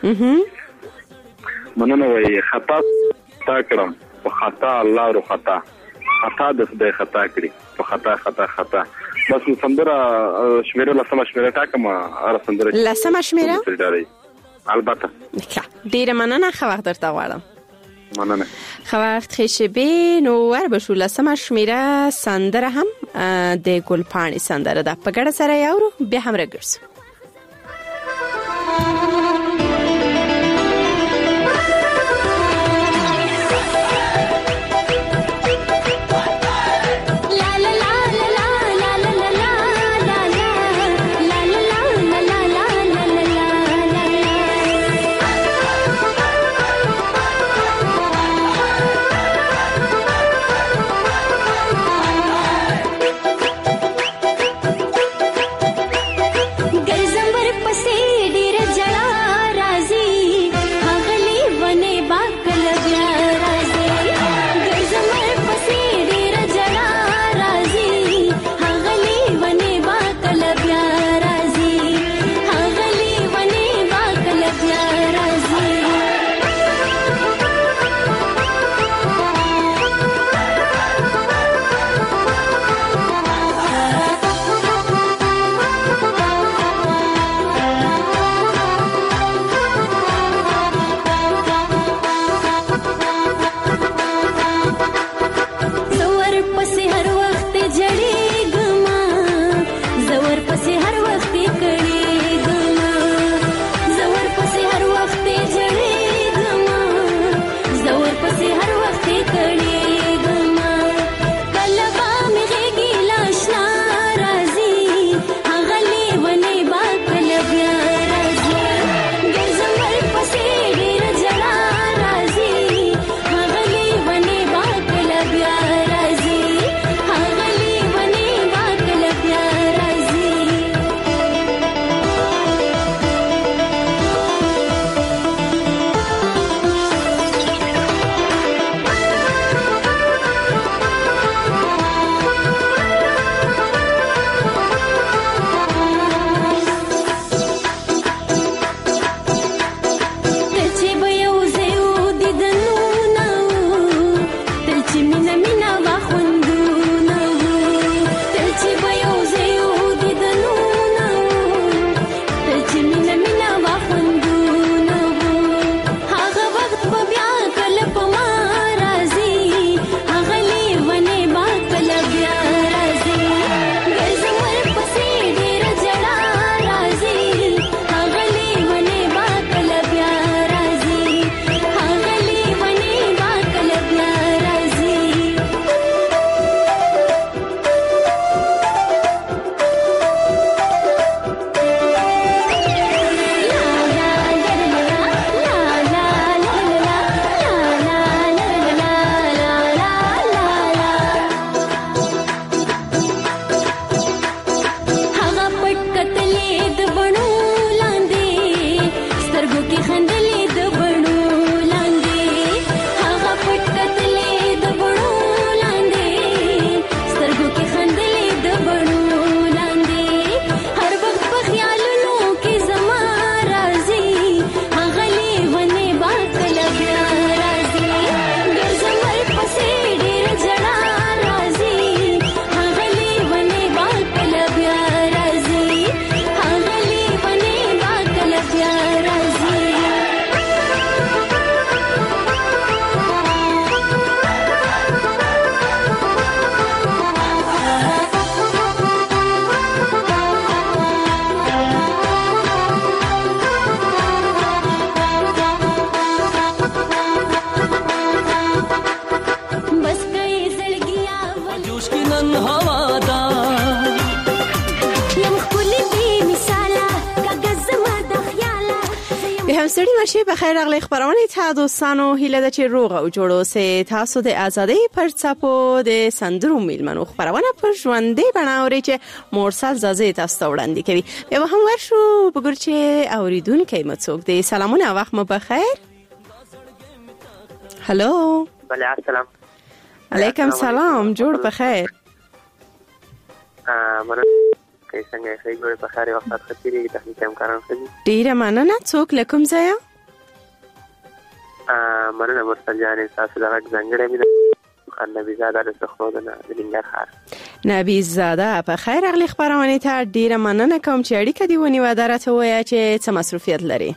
لګي مننه وای خطا تا کړم په خطا الله رو خطا خطا د خدای خطا کړی په خطا خطا خطا بس سندره شمیره لسمه شمیره ټاکم ار سندره لسمه شمیره البته ډیره مننه خو وخت درته غواړم مننه خو وخت خشبه نو ور بشو لسمه شمیره سندره هم د ګلپاڼې سندره ده په ګډه سره یاورو به هم راګرځو به هم ستړي مشي په خیر اغلی خبرونه ته دوستانو هیله ده چې روغ او جوړ اوسئ. تاسو د ازادۍ پر څپو د سندرو میلمنو خبرونه پر ژوندۍ بڼه اورئ چې مرسل زازې تاسو ته وړاندې کوي. بیا به هم ورشو وګورو چې اوریدونکي مو څوک دی. سلامونه، وخت مو بخیر. هلو. بله، السلام علیکم سلام، جوړ بخیر. مننه. که څنګه ښه جوړ په خاري وخت خطرې تخنیک امکانات دي. ډیره مننه. څوک لکم ځای؟ ا مننه مرسل جان، تاسو دغه څنګه مې نبی زاده د سخرودنه د ننګرهار. نبی زاده په خیر اغلی خبرونه ته ډیره مننه کوم چې اړیکه دی ونی و درته وای چې څه مصروفیت لري.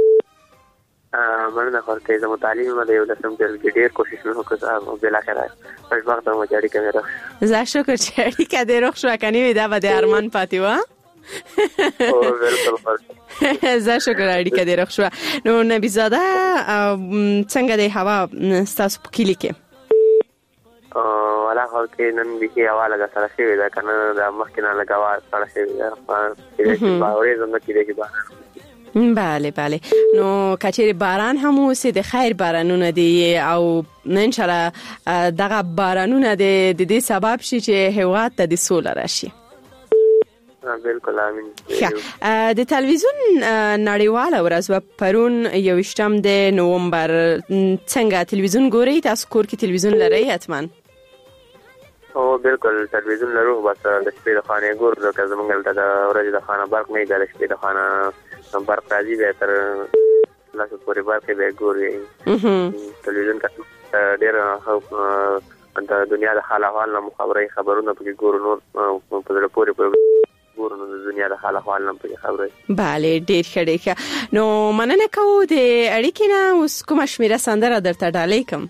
ا مننه خورته زمو تعلیم مده یو لسم ډیر ډیر کوشش مې وکړ او بل اخر پښ وخت مو جاری کړم. زه شکر چې اړیکه دې روښ شو کني دا به د ارمان پاتې و. او بالکل زه شکر اړیکه دې روښ شو. نو نبی زاده څنګه دی هوا ستاسو په کلی کې؟ او ولا خو کې نن به کې حواله غا سره شوی دا کنه د مخکنه لګاوه سره شوی دا په دې باورې زموږ کې دی. بله بله. نو کچری باران هم اوسې د خیر بارانونه دی او ان شاء الله دغه بارانونه د دې سبب شي چې هیواد ته د سوله راشي. بالکل امين. د تلویزیون نړیواله ورځ و پرون یوشتم د نومبر. څنګه تلویزیون ګورئ؟ تاسو کور کې تلویزیون لرئ حتما؟ او بالکل تلویزیون لرو، بس د شپې د خانه ګور د زمونږ د ورځې د خانه برق نه د شپې د خانه برق راځي به تر لاسو پورې برق به ګوري. تلویزیون کا ډېر د دنیا د حال احوال نو خبري خبرونه پکې ګورو، نور په دې پورې پورې ګورو د دنیا د حال احوال نو پکې خبري. bale ډېر ښه. نو مننه کوو د اړیکې نه. اوس کومه شمیره سندره درته ډالۍ کوم؟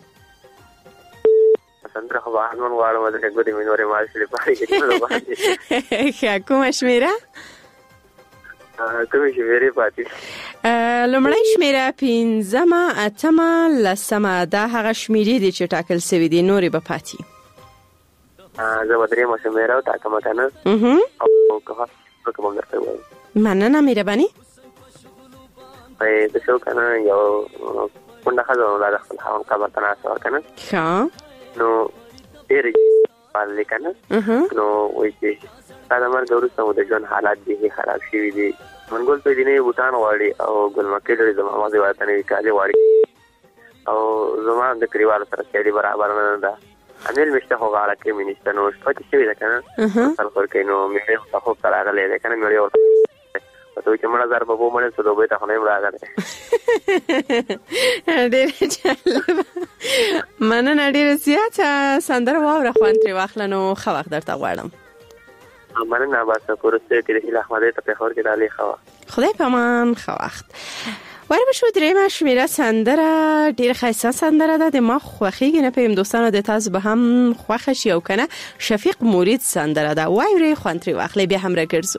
سندره خو هغه غواړم د ګوري مینورې مال شي پاره کې. کومه شمیره؟ کومه شمیره پاتې؟ لومړی شمیره پنځمه، اتمه، لسمه. دا هغه شمیرې دي چې ټاکل شوی دي، نورې به پاتې. زه به درېیمه شمیره وټاکم کنه او که کوم درته وایم. مننه مهرباني. د شو کنه یو کونډه ښځه د خپل خاوند قبر ته ناسته کنه. ښه. نو ډېرې پاللې کنه. نو وایي چې دا د مرګ وروسته د ژوند حالات دي خراب شوي دي. منګول په دې نه بوتان غواړي او ګلمکې لري، زما مازه وایته نه کالي غواړي او زما د کریوال سره چې برابر نه ده. امیل مشته هو غاړه کې منیسته نو څه چې وی ده کنه اصل خور کې نو مې په خو سره غلې ده کنه مې ورته ته چې مړه زار په بو مړ څه دوی ته نه راغله. ډېر جالب. مننه ډېر زیاته. سندره واوره خوان تر واخلنو خو وخت درته غواړم. مننه باسه کورسته کې د احمد ته په خور کې دالي خوا. خدای پامان خو وخت. وای بشو درېمه شمیره سندره ډېر ښایسته سندره ده. د ما خوښیږي نه پېم دوستانو د تاسو به هم خوښه شي او کنه. شفیق مرید سندره ده. وای ری خوان تر واخلې بیا هم راګرځو.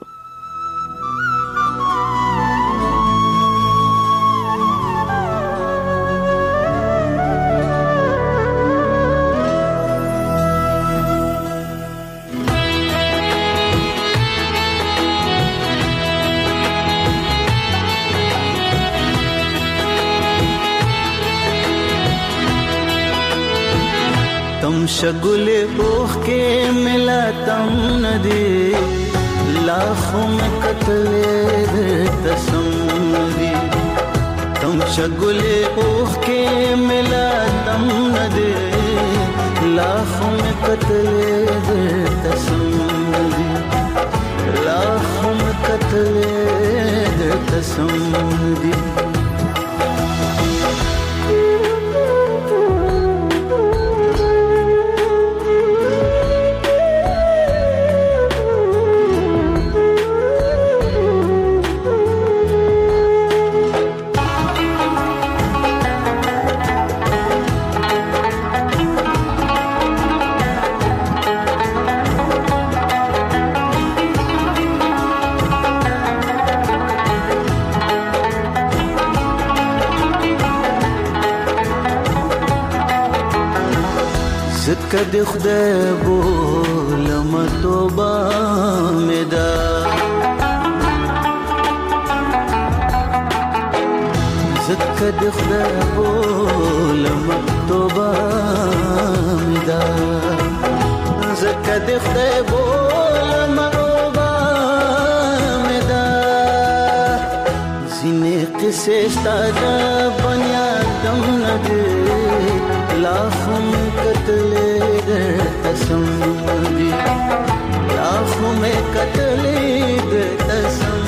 शगुले ओख के मिला तम नदी लाखों में कतले तसम्मदी. तुम शगुले ओख के मिला तम नदी लाखों में कतले तसम्मदी. लाखों में कतले तसम्मदी. کد خدای بولم توبه مدا زکه د خدای بولم توبه مدا زکه د خدای بولم توبه مدا زینې قصې ستاد بنیادم نه دي لاخم کتلې د قسم دي لاخم کتلې د قسم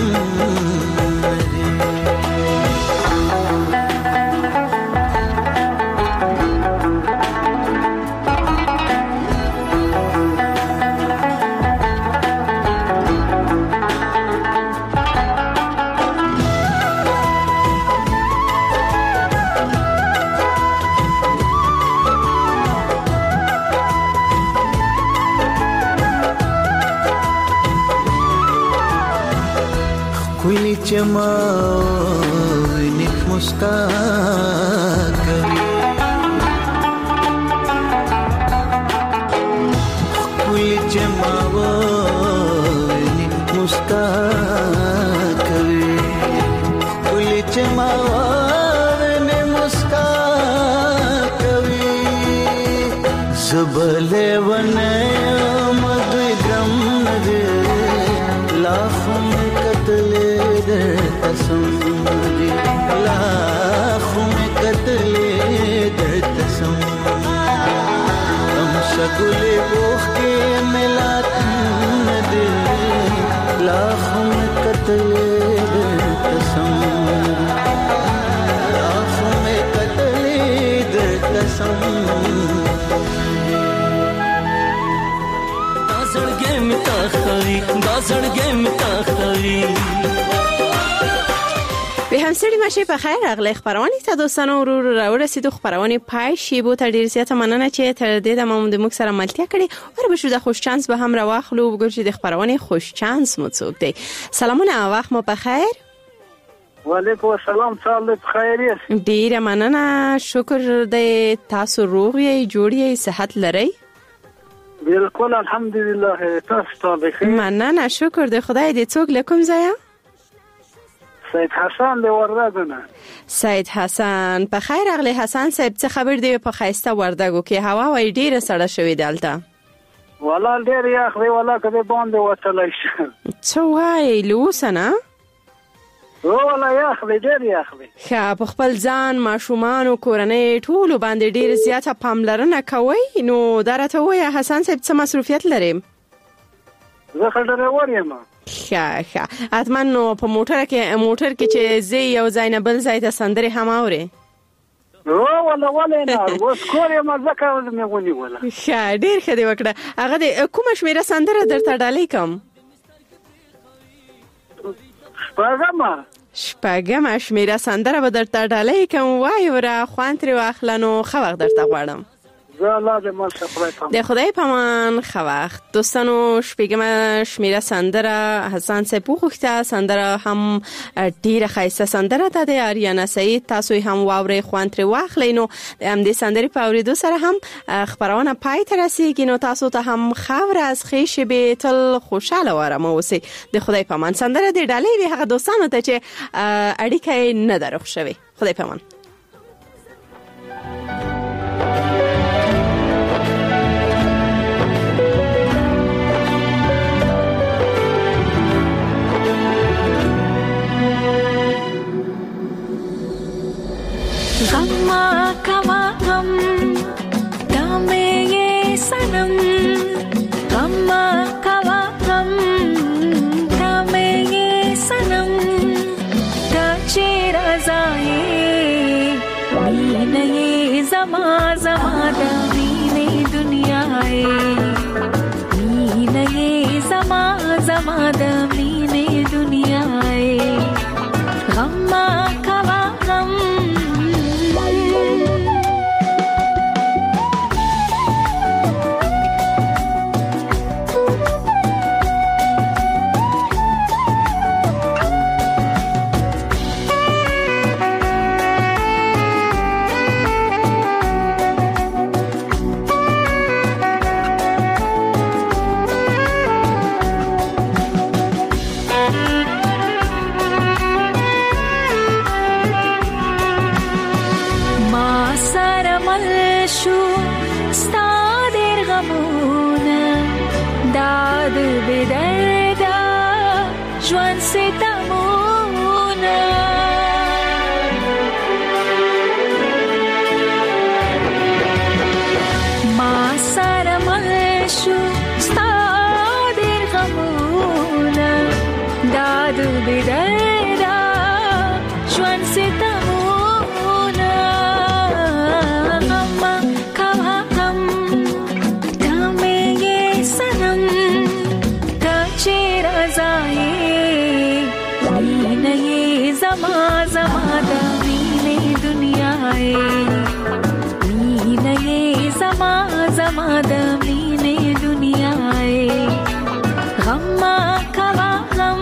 چما ویني مسکا کوي کوئی چما ویني مسکا کوي کوئی چما ویني مسکا کوي زبله ونه مدوي ګرم نه لاخم کتلې قسم دی لاخو میں قتلے در قسم ہم شکلے بوخ کے ملات ندے لاخو میں قتلے در قسم لاخو میں قتلے در قسم دازړګې می تاخوي دازړګې می تاخوي به همسری مشه په خیر اغلی خبرونه ته دوستانو ورور راورسېدو خبرونه پای شی بو تر ډیر زیاته مننه چې تر دې د مو د مخ سره ملتیا کړي ور به شو د خوش چانس به هم راواخلو وګورئ چې د خبرونه خوش چانس مو څوک دی سلامونه وخت مو په خیر وعلیکم السلام تعالی په خیر یې ډیر مننه شکر دې تاسو روغ یې جوړ یې صحت لرئ بالکل الحمدلله تاسو ته بخیر مننه شکر دې خدای دې څوک لکم زیا سید حسن د وردګو نه سید حسن په خیر اغلی حسن صاحب څه خبر دی په خایسته وردګو کې هوا وای ډیره سړه شوې دلته ولا ډیر یخ دی ولا کده باندې وتلای شي څو وای لوسنه ولا یخ دی ډیر یخ دی خا په خپل ځان ماشومان او کورنۍ ټول باندې ډیر زیاته پاملرنه کوي نو درته وای حسن صاحب څه مصروفیت لري زه خلډره وریم ښه ښه اتمن نو په موټر کې موټر کې چې زی یو ځای نه بل ځای ته سندري هم اوري او ولا ولا نه اوس کورې مزه کوم مې ونی ولا ښه ډیر ښه دی وکړه هغه د کومه شمیره سندره درته ډالۍ کوم شپږم شپږم شمیره سندره به درته ډالۍ کوم وای ورا خوان تر واخلنو خو وخت درته غواړم د خدای پامان خو وخت دوستانو شپږم شمیره سندره حسن صاحب وغوښته سندره هم ډیره ښایسته سندره ده د آریانا سعید تاسو هم واورئ خوند ترې واخلئ نو هم د سندرې په اورېدو سره هم خبرونه پای ته رسیږي نو تاسو ته هم ښه ورځ ښې شېبې تل خوشحاله او ارامه اوسئ د خدای پامان سندره دې ډالۍ وي هغه دوستانو ته چې اړیکه یې نه ده روغ شوې خدای پامان गम्मा कवा गम दामे ये सनम गम्मा कवा गम दामे ये सनम दाचे रज़ाए मीने ये ज़मा ज़मा दामीने दुनियाए मीने ये ज़मा ज़मा दामीने दुनियाए गम्मा कवा गम زما زما د مینې دنیا ای مینې زما زما د مینې دنیا ای غم ما کوا غم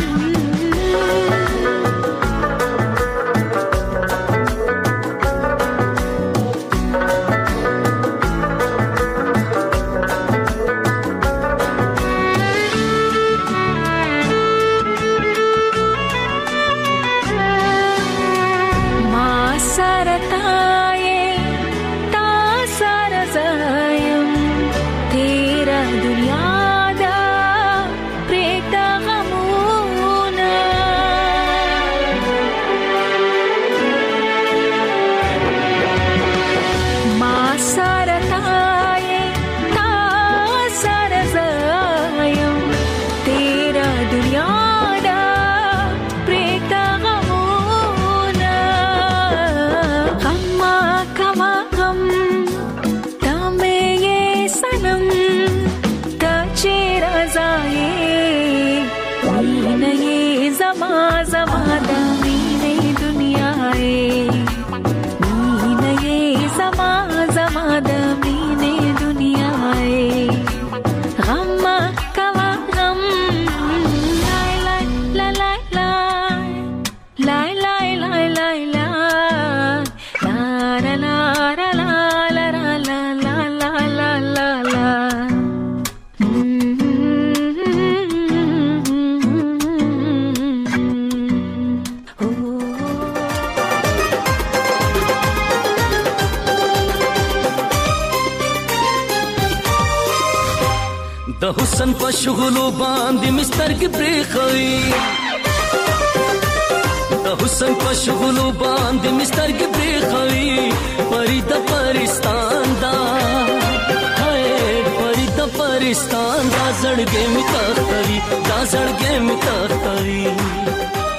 حسن په شغلو باندې مستر کې پریخوي د حسن په شغلو باندې مستر کې پریخوي پری د پرستان دا هاي پری د پرستان دا زړګې می تختوي دا زړګې می تختوي